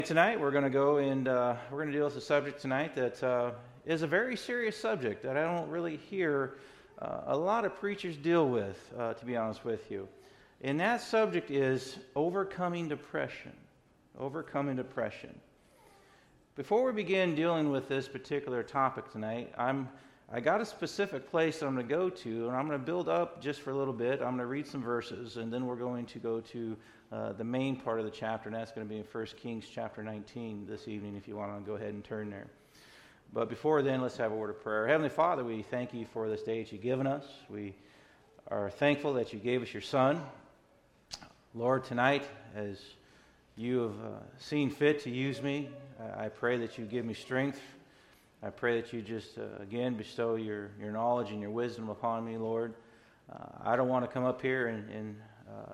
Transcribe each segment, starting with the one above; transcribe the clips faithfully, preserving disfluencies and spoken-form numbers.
Tonight we're going to go and uh, we're going to deal with a subject tonight that uh, is a very serious subject that I don't really hear uh, a lot of preachers deal with, uh, to be honest with you. And that subject is overcoming depression. Overcoming depression. Before we begin dealing with this particular topic tonight, I'm I got a specific place that I'm going to go to, and I'm going to build up just for a little bit. I'm going to read some verses, and then we're going to go to uh, the main part of the chapter, and that's going to be in First Kings chapter nineteen this evening, if you want to go ahead and turn there. But before then, let's have a word of prayer. Heavenly Father, we thank you for this day that you've given us. We are thankful that you gave us your Son. Lord, tonight, as you have uh, seen fit to use me, I, I pray that you give me strength. I pray that you just, uh, again, bestow your, your knowledge and your wisdom upon me, Lord. Uh, I don't want to come up here and, and uh,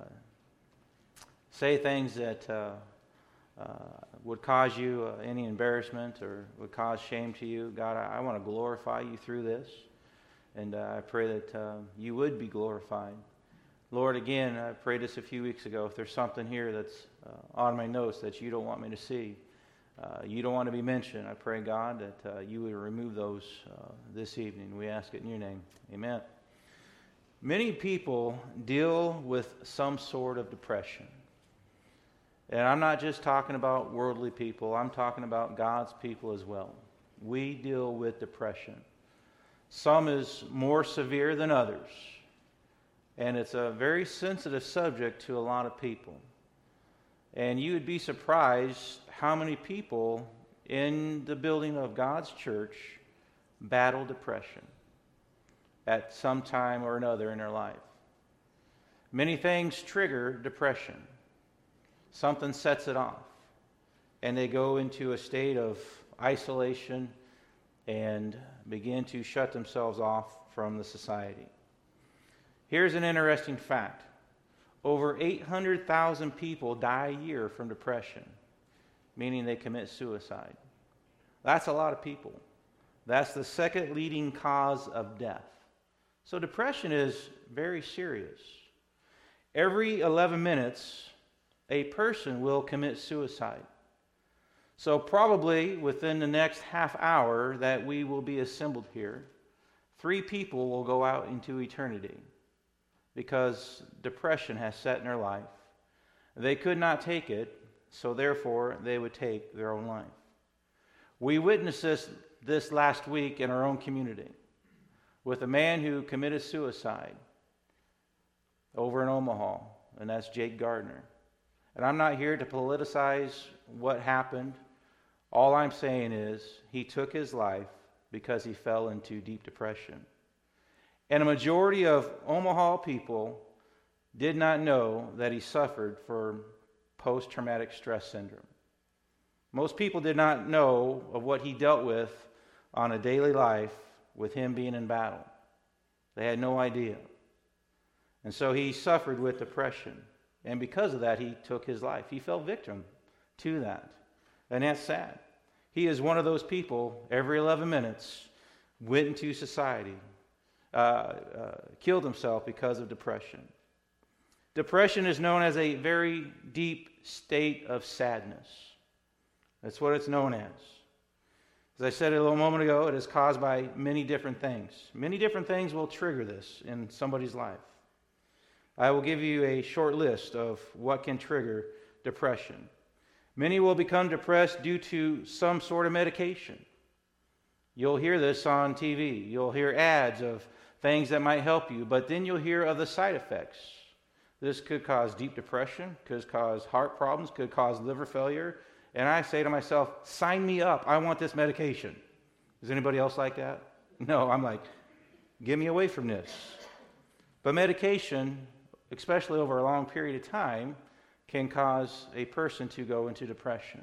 say things that uh, uh, would cause you uh, any embarrassment or would cause shame to you. God, I, I want to glorify you through this, and uh, I pray that uh, you would be glorified. Lord, again, I prayed this a few weeks ago. If there's something here that's uh, on my notes that you don't want me to see, Uh, you don't want to be mentioned, I pray, God, that uh, you would remove those uh, this evening. We ask it in your name. Amen. Many people deal with some sort of depression. And I'm not just talking about worldly people. I'm talking about God's people as well. We deal with depression. Some is more severe than others. And it's a very sensitive subject to a lot of people. And you would be surprised how many people in the building of God's church battle depression at some time or another in their life. Many things trigger depression. Something sets it off. And they go into a state of isolation and begin to shut themselves off from the society. Here's an interesting fact. Over eight hundred thousand people die a year from depression, meaning they commit suicide. That's a lot of people. That's the second leading cause of death. So depression is very serious. Every eleven minutes, a person will commit suicide. So probably within the next half hour that we will be assembled here, three people will go out into eternity, because depression has set in their life. They could not take it, so therefore they would take their own life. We witnessed this this last week in our own community with a man who committed suicide over in Omaha, and that's Jake Gardner. And I'm not here to politicize what happened. All I'm saying is he took his life because he fell into deep depression. And a majority of Omaha people did not know that he suffered from post-traumatic stress syndrome. Most people did not know of what he dealt with on a daily life with him being in battle. They had no idea. And so he suffered with depression. And because of that, he took his life. He fell victim to that. And that's sad. He is one of those people, every eleven minutes, went into society. Uh, uh, killed himself because of depression. Depression is known as a very deep state of sadness. That's what it's known as. As I said a little moment ago, it is caused by many different things. Many different things will trigger this in somebody's life. I will give you a short list of what can trigger depression. Many will become depressed due to some sort of medication. You'll hear this on T V. You'll hear ads of things that might help you, but then you'll hear of the side effects. This could cause deep depression, could cause heart problems, could cause liver failure. And I say to myself, sign me up. I want this medication. Is anybody else like that? No, I'm like, get me away from this. But medication, especially over a long period of time, can cause a person to go into depression.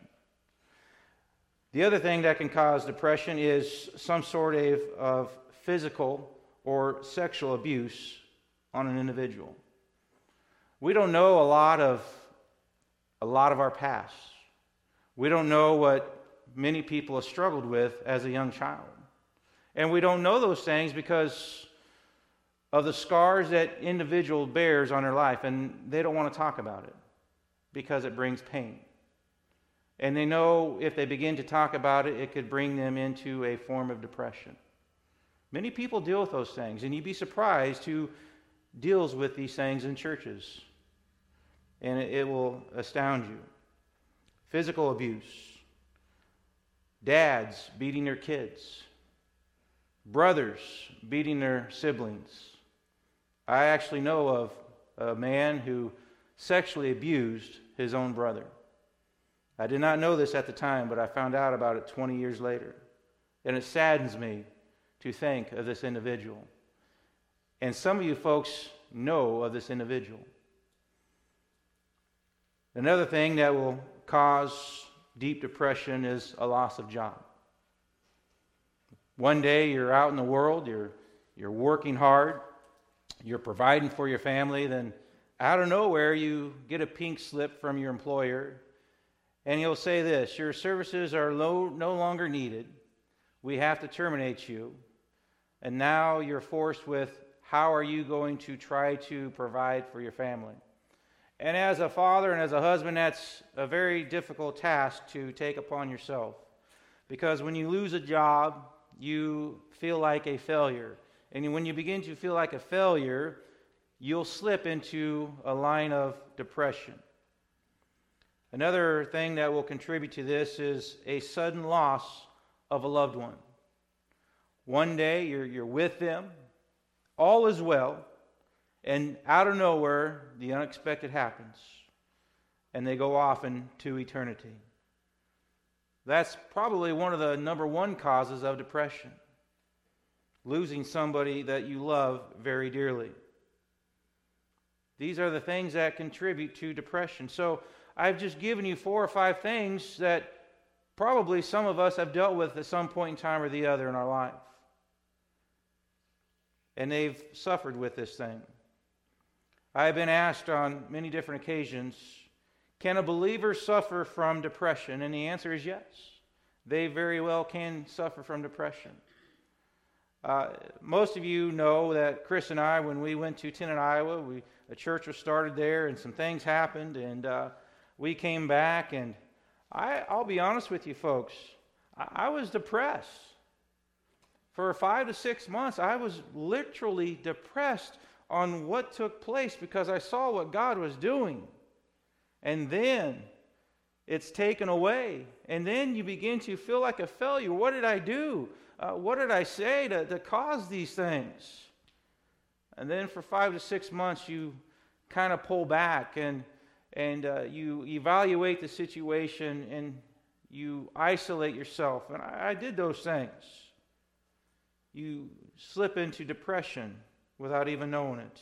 The other thing that can cause depression is some sort of, of physical or sexual abuse on an individual. We don't know a lot of a lot of our past. We don't know what many people have struggled with as a young child. And we don't know those things because of the scars that individual bears on their life, and they don't want to talk about it because it brings pain. And they know if they begin to talk about it, it could bring them into a form of depression. Many people deal with those things, and you'd be surprised who deals with these things in churches. And it, it will astound you. Physical abuse. Dads beating their kids. Brothers beating their siblings. I actually know of a man who sexually abused his own brother. I did not know this at the time, but I found out about it twenty years later. And it saddens me to think of this individual. And some of you folks know of this individual. Another thing that will cause deep depression is a loss of job. One day you're out in the world, you're, you're working hard, you're providing for your family, then out of nowhere you get a pink slip from your employer, and he'll say this: your services are low, no longer needed, we have to terminate you, and now you're forced with, how are you going to try to provide for your family? And as a father and as a husband, that's a very difficult task to take upon yourself, because when you lose a job, you feel like a failure. And when you begin to feel like a failure, you'll slip into a line of depression. Another thing that will contribute to this is a sudden loss of a loved one. One day you're, you're with them, all is well, and out of nowhere the unexpected happens, and they go off into eternity. That's probably one of the number one causes of depression. Losing somebody that you love very dearly. These are the things that contribute to depression. So I've just given you four or five things that probably some of us have dealt with at some point in time or the other in our life. And they've suffered with this thing. I have been asked on many different occasions, can a believer suffer from depression? And the answer is yes. They very well can suffer from depression. Uh, most of you know that Chris and I, when we went to Tennant, Iowa, we, a church was started there, and some things happened, and uh, we came back, and I, I'll be honest with you folks, I, I was depressed. For five to six months, I was literally depressed on what took place because I saw what God was doing. And then it's taken away. And then you begin to feel like a failure. What did I do? Uh, what did I say to, to cause these things? And then for five to six months, you kind of pull back and, and uh, you evaluate the situation and you isolate yourself. And I, I did those things. You slip into depression without even knowing it.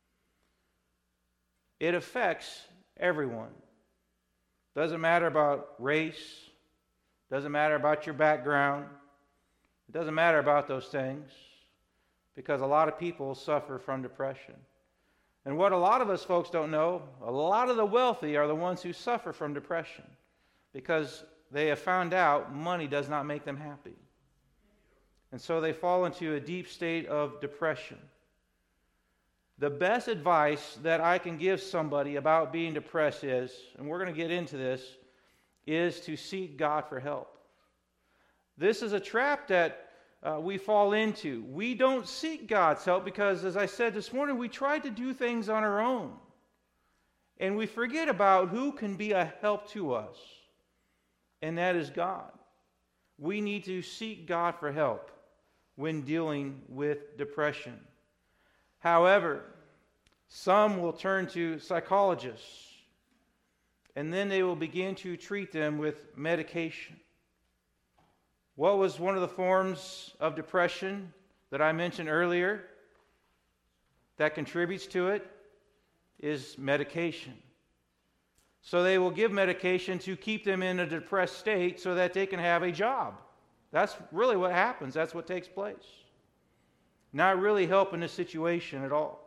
It affects everyone. Doesn't matter about race. Doesn't matter about your background. It doesn't matter about those things because a lot of people suffer from depression. And what a lot of us folks don't know, a lot of the wealthy are the ones who suffer from depression because they have found out money does not make them happy. And so they fall into a deep state of depression. The best advice that I can give somebody about being depressed is, and we're going to get into this, is to seek God for help. This is a trap that uh, we fall into. We don't seek God's help because, as I said this morning, we try to do things on our own. And we forget about who can be a help to us, and that is God. We need to seek God for help when dealing with depression. However, some will turn to psychologists, and then they will begin to treat them with medication. What was one of the forms of depression that I mentioned earlier that contributes to it is medication. So they will give medication to keep them in a depressed state so that they can have a job. That's really what happens. That's what takes place. Not really helping the situation at all.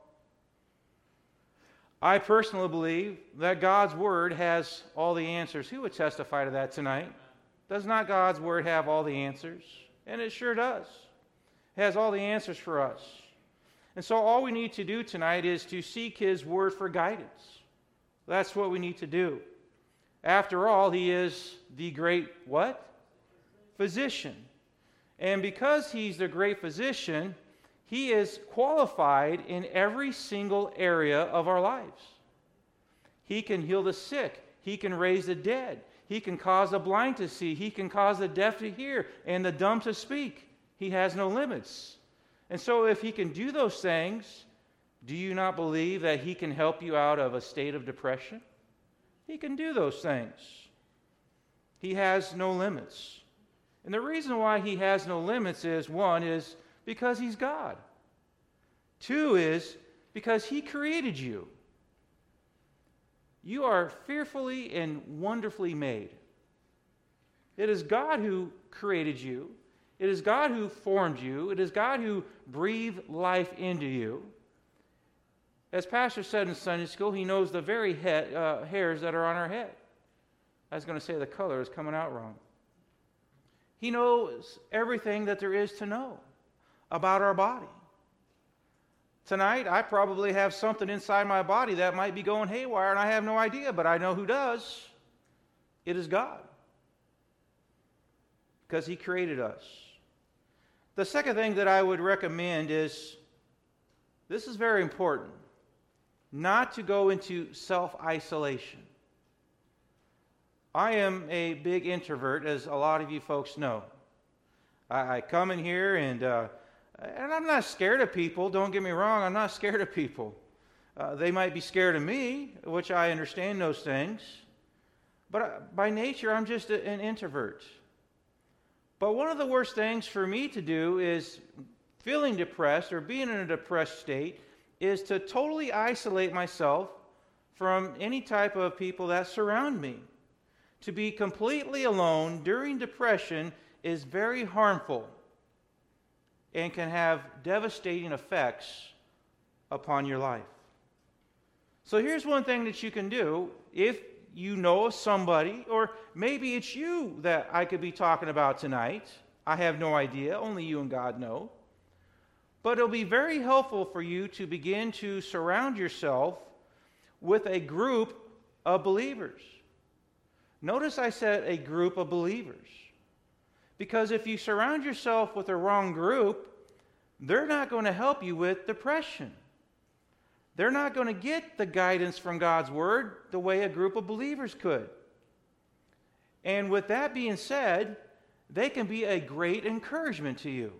I personally believe that God's Word has all the answers. Who would testify to that tonight? Does not God's Word have all the answers? And it sure does. It has all the answers for us. And so all we need to do tonight is to seek His Word for guidance. That's what we need to do. After all, he is the great what? Physician. And because he's the great physician, he is qualified in every single area of our lives. He can heal the sick. He can raise the dead. He can cause the blind to see. He can cause the deaf to hear and the dumb to speak. He has no limits. And so if he can do those things, do you not believe that he can help you out of a state of depression? He can do those things. He has no limits. And the reason why he has no limits is, one, is because he's God. Two is because he created you. You are fearfully and wonderfully made. It is God who created you. It is God who formed you. It is God who breathed life into you. As Pastor said in Sunday school, he knows the very head, uh, hairs that are on our head. I was going to say the color is coming out wrong. He knows everything that there is to know about our body. Tonight, I probably have something inside my body that might be going haywire, and I have no idea, but I know who does. It is God. Because he created us. The second thing that I would recommend is, this is very important, not to go into self-isolation. I am a big introvert, as a lot of you folks know. I, I come in here and, uh, and I'm not scared of people. Don't get me wrong, I'm not scared of people. Uh, they might be scared of me, which I understand those things. But uh, by nature, I'm just a, an introvert. But one of the worst things for me to do is feeling depressed or being in a depressed state is to totally isolate myself from any type of people that surround me. To be completely alone during depression is very harmful and can have devastating effects upon your life. So here's one thing that you can do if you know of somebody, or maybe it's you that I could be talking about tonight. I have no idea. Only you and God know. But it'll be very helpful for you to begin to surround yourself with a group of believers. Notice I said a group of believers. Because if you surround yourself with the wrong group, they're not going to help you with depression. They're not going to get the guidance from God's Word the way a group of believers could. And with that being said, they can be a great encouragement to you.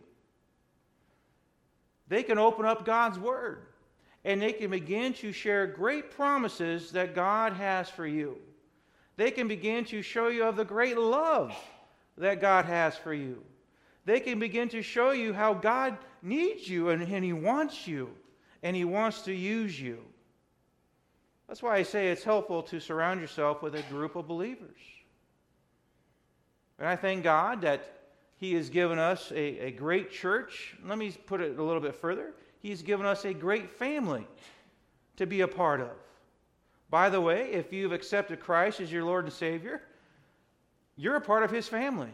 They can open up God's Word, and they can begin to share great promises that God has for you. They can begin to show you of the great love that God has for you. They can begin to show you how God needs you and, and He wants you, and He wants to use you. That's why I say it's helpful to surround yourself with a group of believers. And I thank God that He has given us a, a great church. Let me put it a little bit further. He's given us a great family to be a part of. By the way, if you've accepted Christ as your Lord and Savior, you're a part of His family.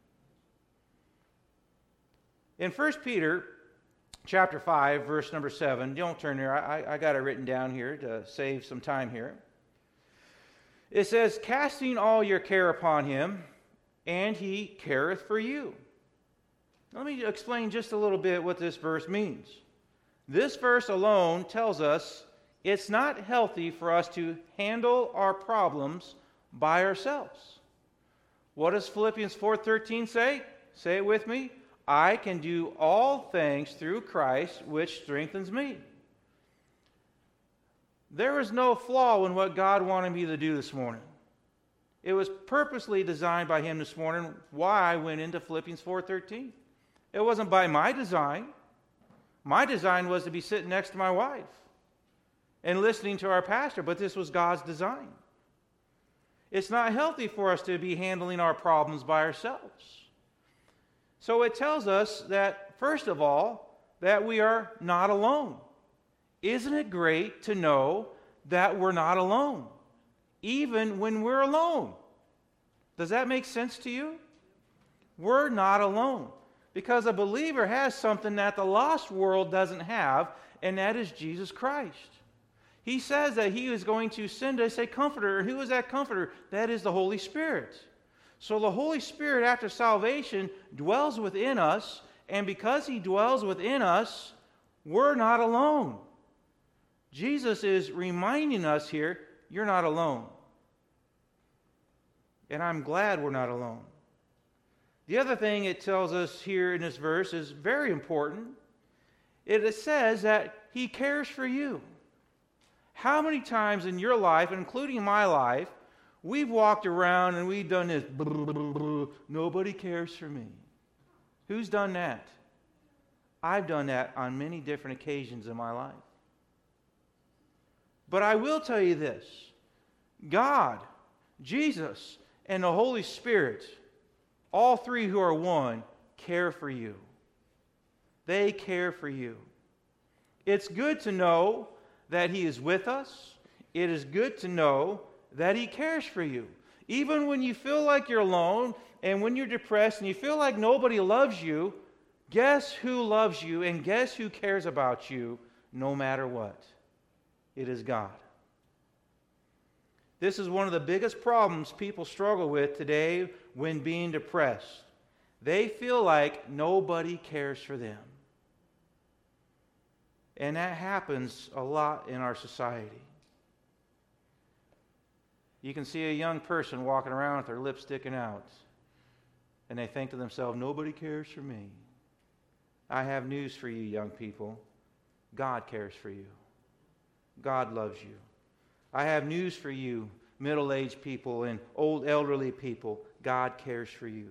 In First Peter chapter five, verse number seven, don't turn there, I, I got it written down here to save some time here. It says, casting all your care upon Him, and He careth for you. Let me explain just a little bit what this verse means. This verse alone tells us it's not healthy for us to handle our problems by ourselves. What does Philippians four thirteen say? Say it with me. I can do all things through Christ, which strengthens me. There is no flaw in what God wanted me to do this morning. It was purposely designed by Him this morning, why I went into Philippians four thirteen. It wasn't by my design. My design was to be sitting next to my wife and listening to our pastor, but this was God's design. It's not healthy for us to be handling our problems by ourselves. So it tells us that, first of all, that we are not alone. Isn't it great to know that we're not alone, even when we're alone? Does that make sense to you? We're not alone, because a believer has something that the lost world doesn't have, and that is Jesus Christ. He says that he is going to send us a comforter. And who is that comforter? That is the Holy Spirit. So the Holy Spirit, after salvation, dwells within us. And because he dwells within us, we're not alone. Jesus is reminding us here, you're not alone. And I'm glad we're not alone. The other thing it tells us here in this verse is very important. It says that he cares for you. How many times in your life, including my life, we've walked around and we've done this, nobody cares for me. Who's done that? I've done that on many different occasions in my life. But I will tell you this, God, Jesus, and the Holy Spirit, all three who are one, care for you. They care for you. It's good to know that he is with us. It is good to know that he cares for you. Even when you feel like you're alone and when you're depressed and you feel like nobody loves you, guess who loves you and guess who cares about you no matter what? It is God. This is one of the biggest problems people struggle with today when being depressed. They feel like nobody cares for them. And that happens a lot in our society. You can see a young person walking around with their lips sticking out, and they think to themselves, nobody cares for me. I have news for you, young people. God cares for you. God loves you. I have news for you, middle-aged people and old elderly people. God cares for you.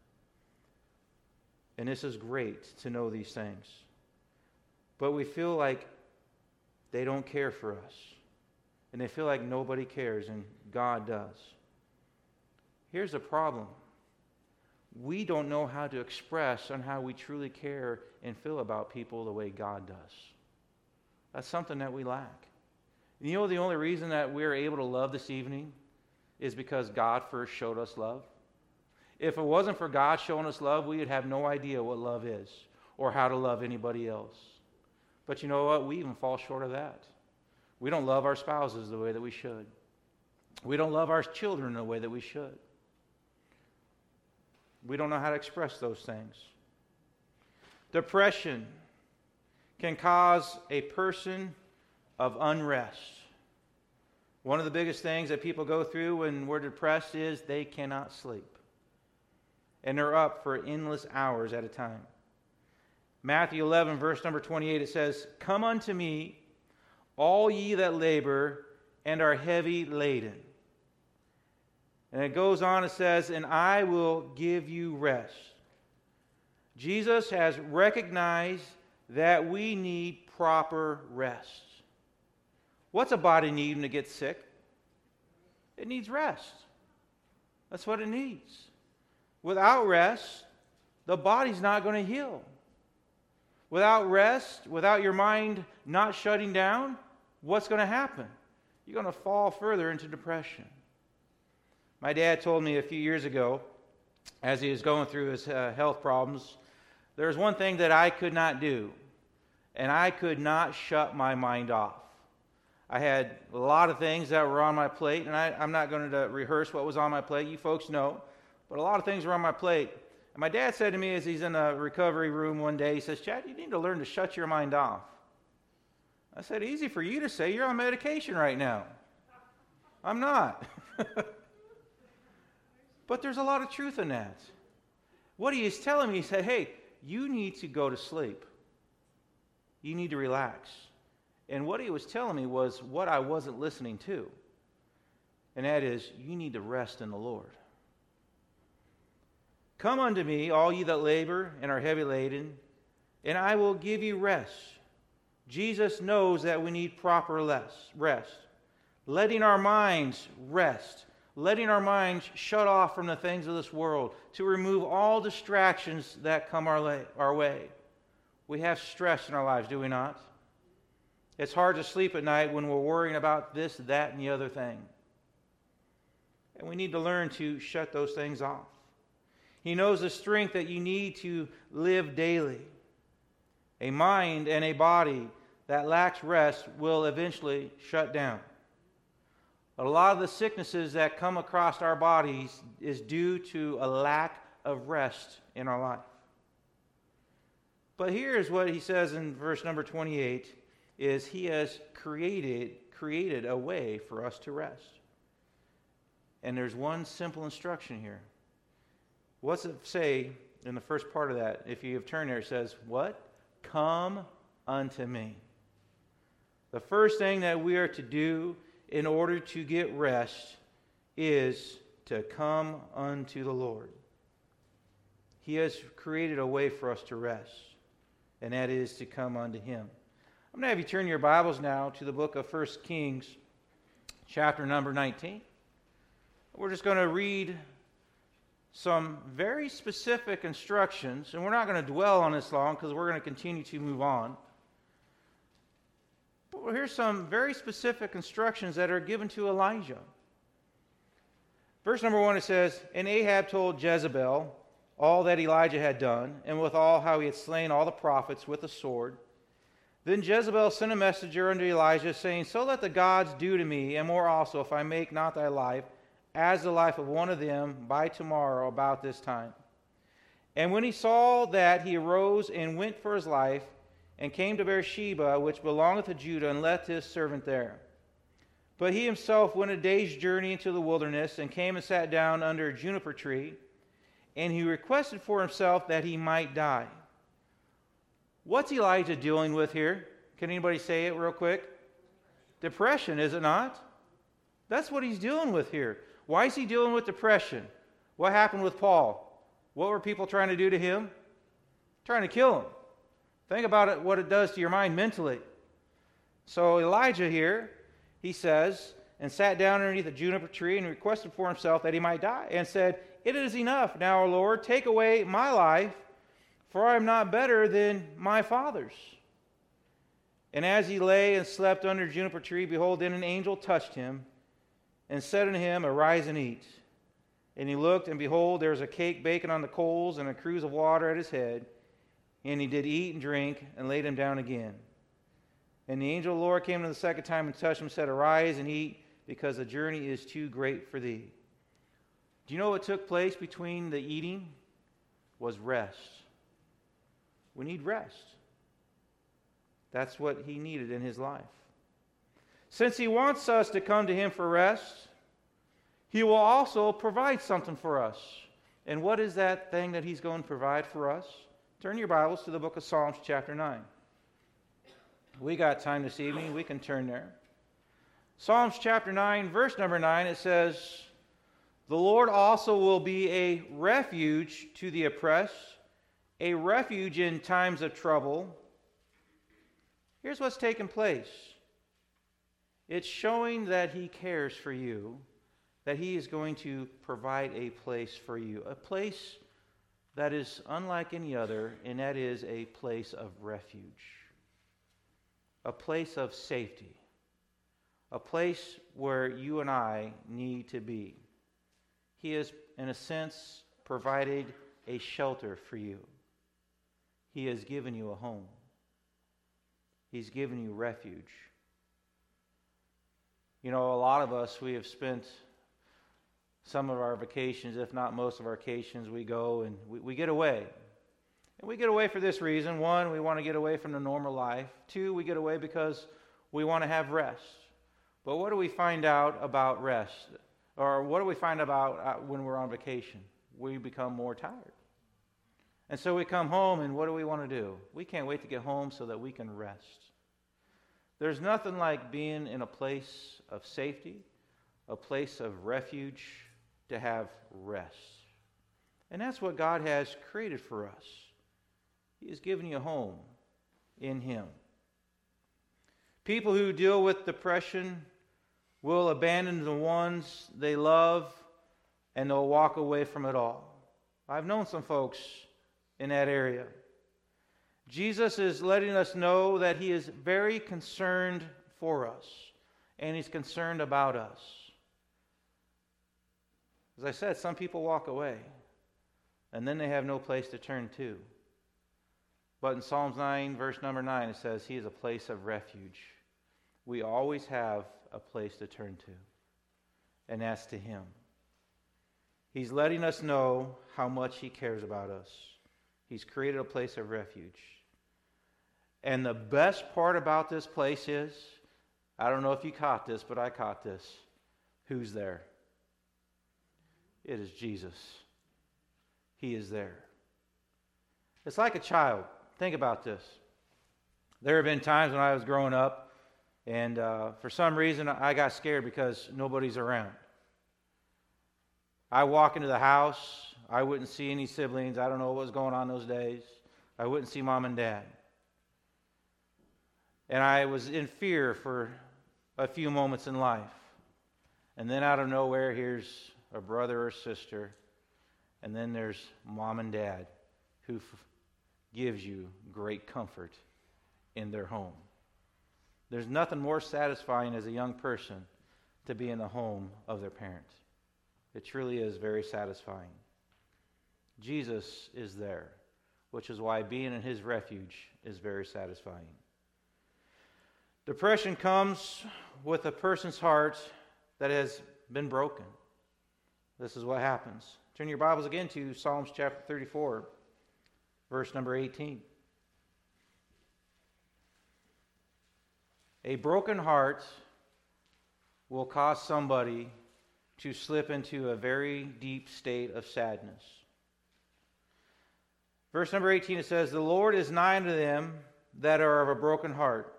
And this is great to know these things. But we feel like they don't care for us. And they feel like nobody cares, and God does. Here's the problem. We don't know how to express on how we truly care and feel about people the way God does. That's something that we lack. And you know the only reason that we're able to love this evening is because God first showed us love? If it wasn't for God showing us love, we would have no idea what love is or how to love anybody else. But you know what? We even fall short of that. We don't love our spouses the way that we should. We don't love our children the way that we should. We don't know how to express those things. Depression can cause a person of unrest. One of the biggest things that people go through when we're depressed is they cannot sleep. And they're up for endless hours at a time. Matthew eleven, verse number twenty-eight, it says, "Come unto me, all ye that labor and are heavy laden." And it goes on, it says, "And I will give you rest." Jesus has recognized that we need proper rest. What's a body need when it gets sick? It needs rest. That's what it needs. Without rest, the body's not going to heal. Without rest, without your mind not shutting down, what's going to happen? You're going to fall further into depression. My dad told me a few years ago, as he was going through his uh, health problems, there was one thing that I could not do, and I could not shut my mind off. I had a lot of things that were on my plate, and I, I'm not going to rehearse what was on my plate. You folks know, but a lot of things were on my plate. And my dad said to me as he's in a recovery room one day, he says, "Chad, you need to learn to shut your mind off." I said, "Easy for you to say. You're on medication right now." I'm not. But there's a lot of truth in that. What he is telling me, he said, hey, you need to go to sleep. You need to relax. And what he was telling me was what I wasn't listening to. And that is, you need to rest in the Lord. "Come unto me, all ye that labor and are heavy laden, and I will give you rest." Jesus knows that we need proper rest. Letting our minds rest. Letting our minds shut off from the things of this world to remove all distractions that come our, lay, our way. We have stress in our lives, do we not? It's hard to sleep at night when we're worrying about this, that, and the other thing. And we need to learn to shut those things off. He knows the strength that you need to live daily. A mind and a body that lacks rest will eventually shut down. A lot of the sicknesses that come across our bodies is due to a lack of rest in our life. But here's what he says in verse number twenty-eight, is he has created, created a way for us to rest. And there's one simple instruction here. What's it say in the first part of that? If you have turned there, it says, what? Come unto me. The first thing that we are to do in order to get rest is to come unto the Lord. He has created a way for us to rest, and that is to come unto Him. I'm going to have you turn your Bibles now to the book of First Kings, chapter number nineteen. We're just going to read some very specific instructions, and we're not going to dwell on this long because we're going to continue to move on. But here's some very specific instructions that are given to Elijah. Verse number one, it says, And Ahab told Jezebel all that Elijah had done, and withal how he had slain all the prophets with the sword. Then Jezebel sent a messenger unto Elijah, saying, So let the gods do to me, and more also, if I make not thy life as the life of one of them by tomorrow about this time. And when he saw that, he arose and went for his life, and came to Beersheba, which belongeth to Judah, and left his servant there. But he himself went a day's journey into the wilderness, and came and sat down under a juniper tree, and he requested for himself that he might die. What's Elijah dealing with here? Can anybody say it real quick? Depression, is it not? That's what he's dealing with here. Why is he dealing with depression? What happened with Paul? What were people trying to do to him? Trying to kill him. Think about it, what it does to your mind mentally. So Elijah here, he says, and sat down underneath a juniper tree and requested for himself that he might die, and said, It is enough now, O Lord, take away my life, for I am not better than my fathers. And as he lay and slept under a juniper tree, behold, then an angel touched him, and said unto him, Arise and eat. And he looked, and behold, there was a cake baking on the coals, and a cruse of water at his head. And he did eat and drink, and laid him down again. And the angel of the Lord came to the second time and touched him, and said, Arise and eat, because the journey is too great for thee. Do you know what took place between the eating? Was rest. We need rest. That's what he needed in his life. Since he wants us to come to him for rest, he will also provide something for us. And what is that thing that he's going to provide for us? Turn your Bibles to the book of Psalms chapter nine. We got time this evening. We can turn there. Psalms chapter nine, verse number nine, it says, The Lord also will be a refuge to the oppressed, a refuge in times of trouble. Here's what's taken place. It's showing that he cares for you, that he is going to provide a place for you, a place that is unlike any other, and that is a place of refuge, a place of safety, a place where you and I need to be. He has, in a sense, provided a shelter for you. He has given you a home. He's given you refuge. You know, a lot of us, we have spent some of our vacations, if not most of our vacations, we go and we, we get away. And we get away for this reason. One, we want to get away from the normal life. Two, we get away because we want to have rest. But what do we find out about rest? Or what do we find about uh, when we're on vacation? We become more tired. And so we come home, and what do we want to do? We can't wait to get home so that we can rest. There's nothing like being in a place of safety, a place of refuge, to have rest. And that's what God has created for us. He has given you a home in Him. People who deal with depression will abandon the ones they love, and they'll walk away from it all. I've known some folks in that area. Jesus is letting us know that He is very concerned for us, and He's concerned about us. As I said, some people walk away, and then they have no place to turn to. But in Psalms nine, verse number nine, it says he is a place of refuge. We always have a place to turn to, and that's to him. He's letting us know how much he cares about us. He's created a place of refuge. And the best part about this place is, I don't know if you caught this, but I caught this. Who's there? It is Jesus. He is there. It's like a child. Think about this. There have been times when I was growing up, and uh, for some reason I got scared because nobody's around. I walk into the house, I wouldn't see any siblings. I don't know what was going on those days. I wouldn't see mom and dad. And I was in fear for a few moments in life. And then out of nowhere, here's a brother or sister. And then there's mom and dad who f- gives you great comfort in their home. There's nothing more satisfying as a young person to be in the home of their parents. It truly is very satisfying. Jesus is there, which is why being in his refuge is very satisfying. Depression comes with a person's heart that has been broken. This is what happens. Turn your Bibles again to Psalms chapter thirty-four, verse number eighteen. A broken heart will cause somebody to slip into a very deep state of sadness. Verse number eighteen, it says, "The Lord is nigh unto them that are of a broken heart."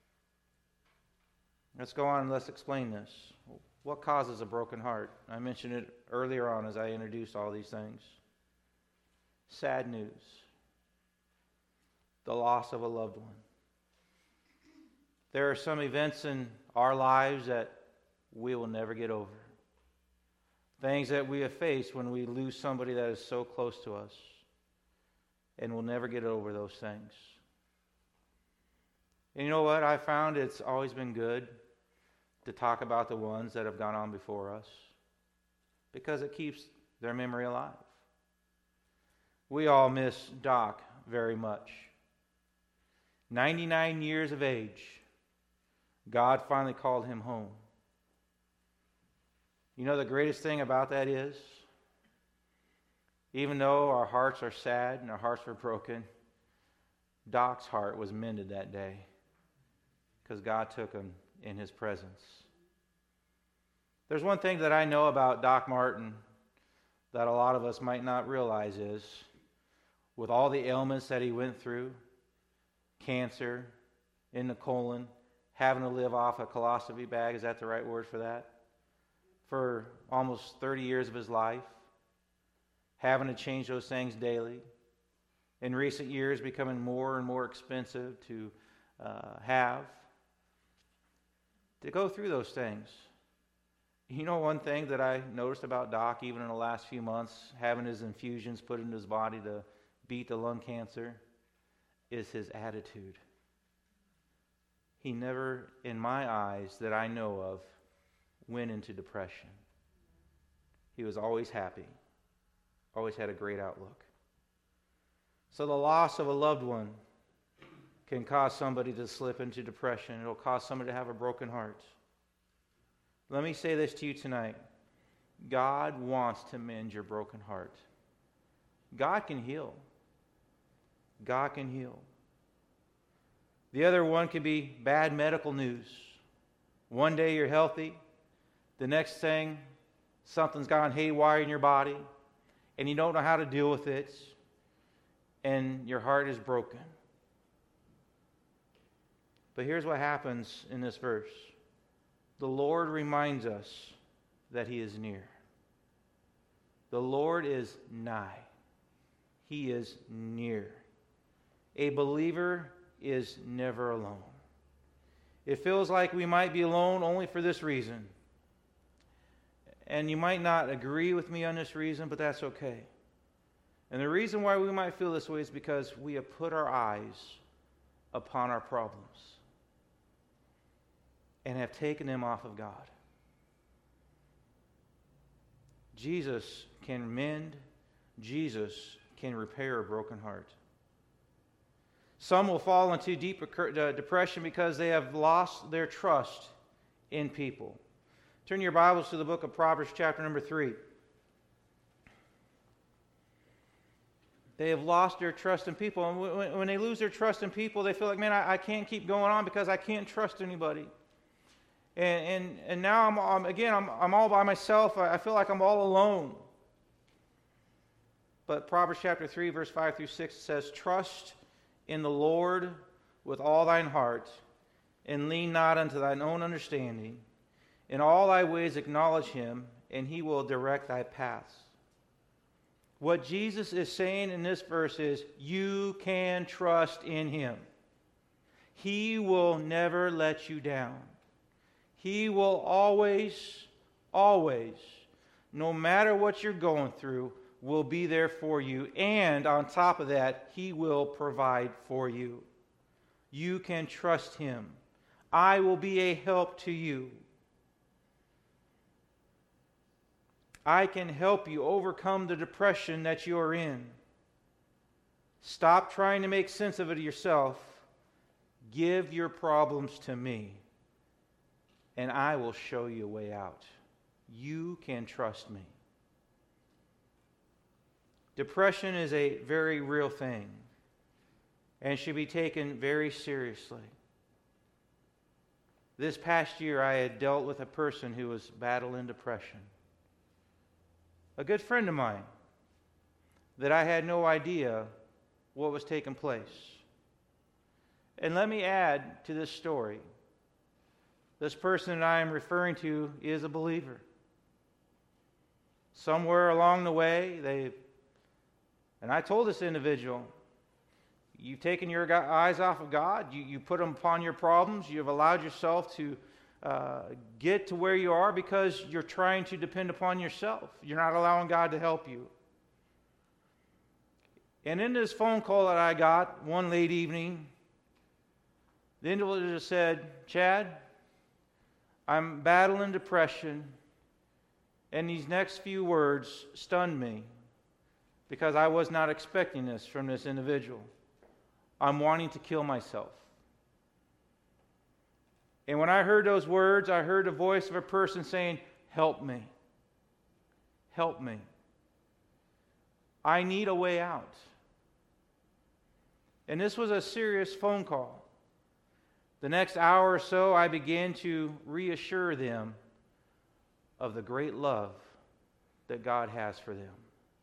Let's go on and let's explain this. What causes a broken heart? I mentioned it earlier on as I introduced all these things. Sad news. The loss of a loved one. There are some events in our lives that we will never get over. Things that we have faced when we lose somebody that is so close to us. And we'll never get over those things. And you know what? I found it's always been good to talk about the ones that have gone on before us, because it keeps their memory alive. We all miss Doc very much. ninety-nine years of age, God finally called him home. You know the greatest thing about that is, even though our hearts are sad and our hearts were broken, Doc's heart was mended that day because God took him in his presence. There's one thing that I know about Doc Martin that a lot of us might not realize is, with all the ailments that he went through, cancer in the colon, having to live off a colostomy bag, is that the right word for that? For almost thirty years of his life, having to change those things daily, in recent years becoming more and more expensive to uh, have, to go through those things. You know one thing that I noticed about Doc, even in the last few months, having his infusions put into his body to beat the lung cancer, is his attitude. He never, in my eyes, that I know of, went into depression. He was always happy, always had a great outlook. So the loss of a loved one can cause somebody to slip into depression. It'll cause somebody to have a broken heart. Let me say this to you tonight. God wants to mend your broken heart. God can heal. God can heal. The other one could be bad medical news. One day you're healthy. The next thing, something's gone haywire in your body, and you don't know how to deal with it, and your heart is broken. But here's what happens in this verse. The Lord reminds us that he is near. The Lord is nigh. He is near. A believer is never alone. It feels like we might be alone only for this reason. And you might not agree with me on this reason, but that's okay. And the reason why we might feel this way is because we have put our eyes upon our problems and have taken them off of God. Jesus can mend. Jesus can repair a broken heart. Some will fall into deep depression because they have lost their trust in people. Turn your Bibles to the book of Proverbs, chapter number three. They have lost their trust in people. And when they lose their trust in people, they feel like, man, I, I can't keep going on because I can't trust anybody. And and, and now, I'm, I'm again, I'm, I'm all by myself. I, I feel like I'm all alone. But Proverbs chapter three, verse five through six says, trust in the Lord with all thine heart, and lean not unto thine own understanding. In all thy ways acknowledge him, and he will direct thy paths. What Jesus is saying in this verse is, you can trust in him. He will never let you down. He will always, always, no matter what you're going through, will be there for you. And on top of that, he will provide for you. You can trust him. I will be a help to you. I can help you overcome the depression that you are in. Stop trying to make sense of it yourself. Give your problems to me, and I will show you a way out. You can trust me. Depression is a very real thing and should be taken very seriously. This past year, I had dealt with a person who was battling depression. A good friend of mine that I had no idea what was taking place. And let me add to this story. This person that I am referring to is a believer. Somewhere along the way, they, and I told this individual, you've taken your eyes off of God, you, you put them upon your problems, you've allowed yourself to uh, get to where you are because you're trying to depend upon yourself. You're not allowing God to help you. And in this phone call that I got one late evening, the individual said, Chad, I'm battling depression, and these next few words stunned me because I was not expecting this from this individual. I'm wanting to kill myself. And when I heard those words, I heard the voice of a person saying, help me. Help me. I need a way out. And this was a serious phone call. The next hour or so, I began to reassure them of the great love that God has for them.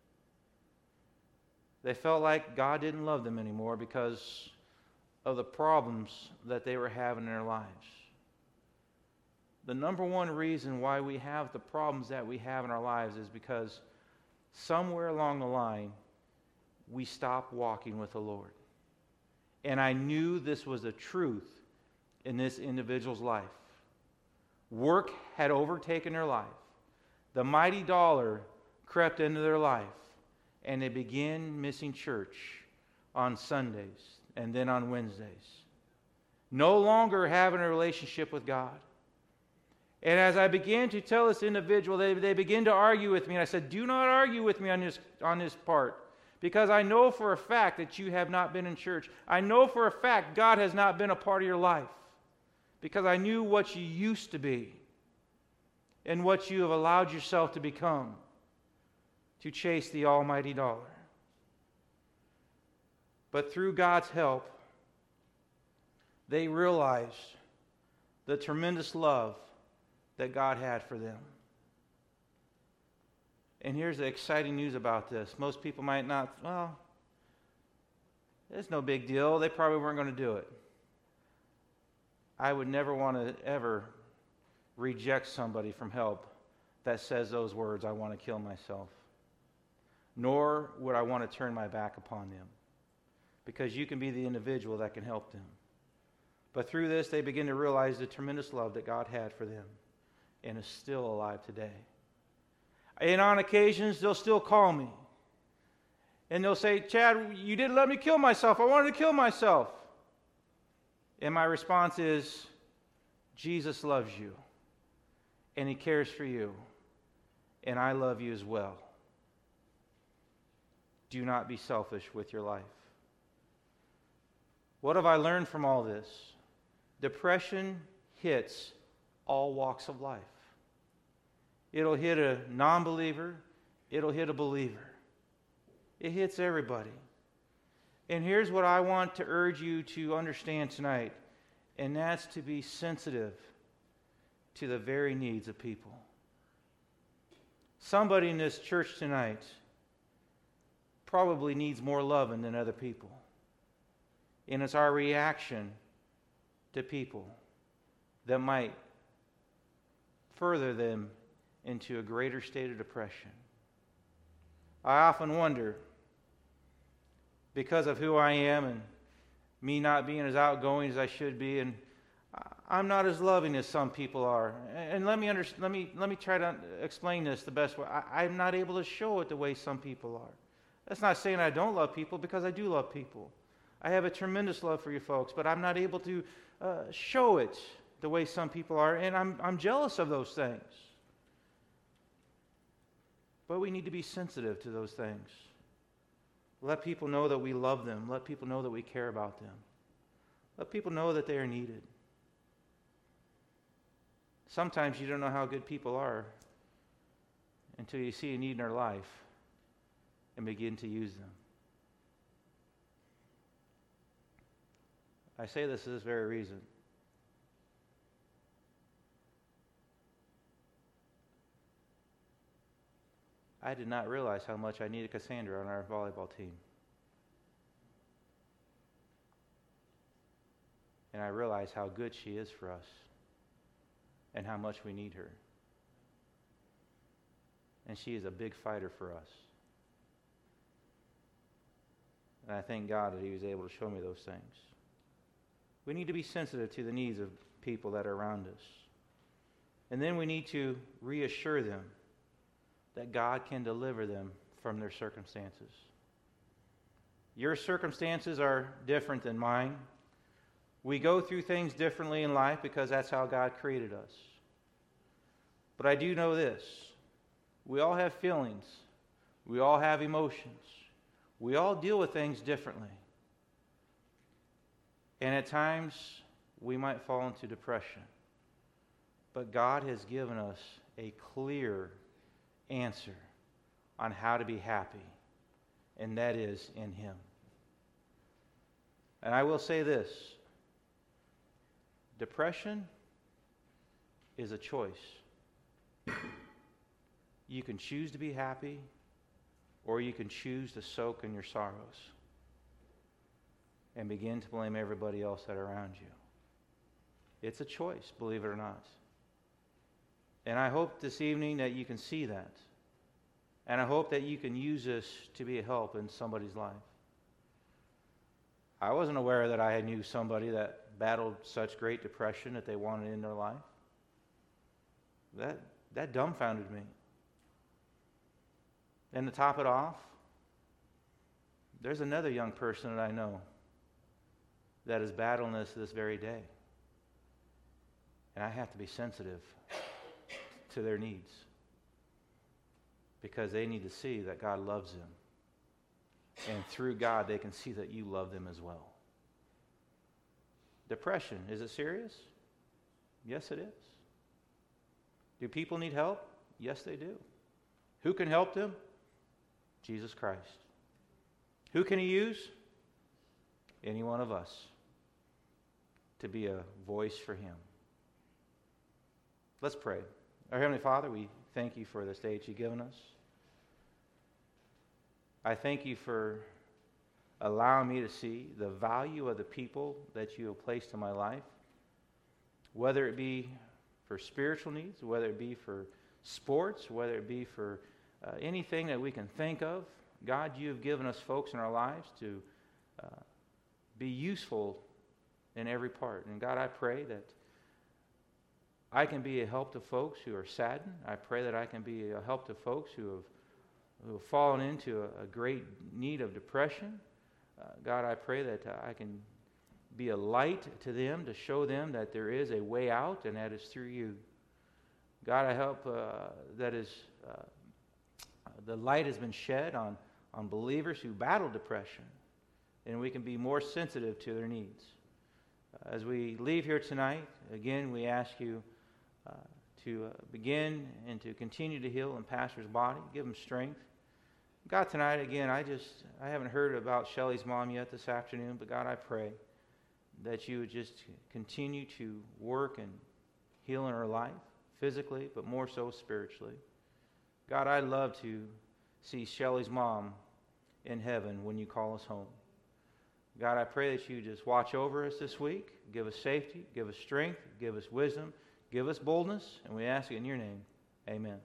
They felt like God didn't love them anymore because of the problems that they were having in their lives. The number one reason why we have the problems that we have in our lives is because somewhere along the line, we stopped walking with the Lord. And I knew this was a truth in this individual's life. Work had overtaken their life. The mighty dollar crept into their life, and they began missing church on Sundays and then on Wednesdays. No longer having a relationship with God. And as I began to tell this individual, they, they began to argue with me. And I said, do not argue with me on this, on this part. Because I know for a fact that you have not been in church. I know for a fact God has not been a part of your life. Because I knew what you used to be. And what you have allowed yourself to become. To chase the almighty dollar. But through God's help, they realized the tremendous love that God had for them. And here's the exciting news about this. Most people might not, well, it's no big deal. They probably weren't going to do it. I would never want to ever reject somebody from help that says those words, I want to kill myself. Nor would I want to turn my back upon them. Because you can be the individual that can help them. But through this, they begin to realize the tremendous love that God had for them. And is still alive today. And on occasions, they'll still call me. And they'll say, Chad, you didn't let me kill myself. I wanted to kill myself. And my response is, Jesus loves you. And he cares for you. And I love you as well. Do not be selfish with your life. What have I learned from all this? Depression hits all walks of life. It'll hit a non-believer. It'll hit a believer. It hits everybody. And here's what I want to urge you to understand tonight, and that's to be sensitive to the very needs of people. Somebody in this church tonight probably needs more loving than other people. And it's our reaction to people that might further them into a greater state of depression. I often wonder, because of who I am and me not being as outgoing as I should be, and I'm not as loving as some people are. And let me under, let me let me try to explain this the best way. I, I'm not able to show it the way some people are. That's not saying I don't love people, because I do love people. I have a tremendous love for you folks, but I'm not able to uh, show it the way some people are, and I'm I'm jealous of those things. But we need to be sensitive to those things. Let people know that we love them. Let people know that we care about them. Let people know that they are needed. Sometimes you don't know how good people are until you see a need in their life and begin to use them. I say this for this very reason. I did not realize how much I needed Cassandra on our volleyball team. And I realize how good she is for us and how much we need her. And she is a big fighter for us. And I thank God that He was able to show me those things. We need to be sensitive to the needs of people that are around us. And then we need to reassure them that God can deliver them from their circumstances. Your circumstances are different than mine. We go through things differently in life because that's how God created us. But I do know this. We all have feelings. We all have emotions. We all deal with things differently. And at times, we might fall into depression. But God has given us a clear answer on how to be happy, and that is in Him. And I will say this: depression is a choice. You can choose to be happy, or you can choose to soak in your sorrows and begin to blame everybody else that are around you. It's a choice, believe it or not. And I hope this evening that you can see that. And I hope that you can use this to be a help in somebody's life. I wasn't aware that I knew somebody that battled such great depression that they wanted in their life. That, that dumbfounded me. And to top it off, there's another young person that I know that is battling this this very day. And I have to be sensitive to their needs, because they need to see that God loves them. And through God, they can see that you love them as well. Depression, is it serious? Yes, it is. Do people need help? Yes, they do. Who can help them? Jesus Christ. Who can He use? Any one of us to be a voice for Him. Let's pray. Our Heavenly Father, we thank You for this day that You've given us. I thank You for allowing me to see the value of the people that You have placed in my life, whether it be for spiritual needs, whether it be for sports, whether it be for uh, anything that we can think of. God, You have given us folks in our lives to uh, be useful in every part. And God, I pray that I can be a help to folks who are saddened. I pray that I can be a help to folks who have, who have fallen into a, a great need of depression. Uh, God, I pray that uh, I can be a light to them, to show them that there is a way out, and that is through You. God, I hope uh, that is uh, the light has been shed on, on believers who battle depression. and we can be more sensitive to their needs. Uh, as we leave here tonight, again, we ask you uh, to uh, begin and to continue to heal in Pastor's body, give him strength. God, tonight, again, I just, I haven't heard about Shelly's mom yet this afternoon, but God, I pray that you would just continue to work and heal in her life, physically, but more so spiritually. God, I'd love to see Shelly's mom in heaven when you call us home. God, I pray that you just watch over us this week, give us safety, give us strength, give us wisdom, give us boldness, and we ask it in your name. Amen.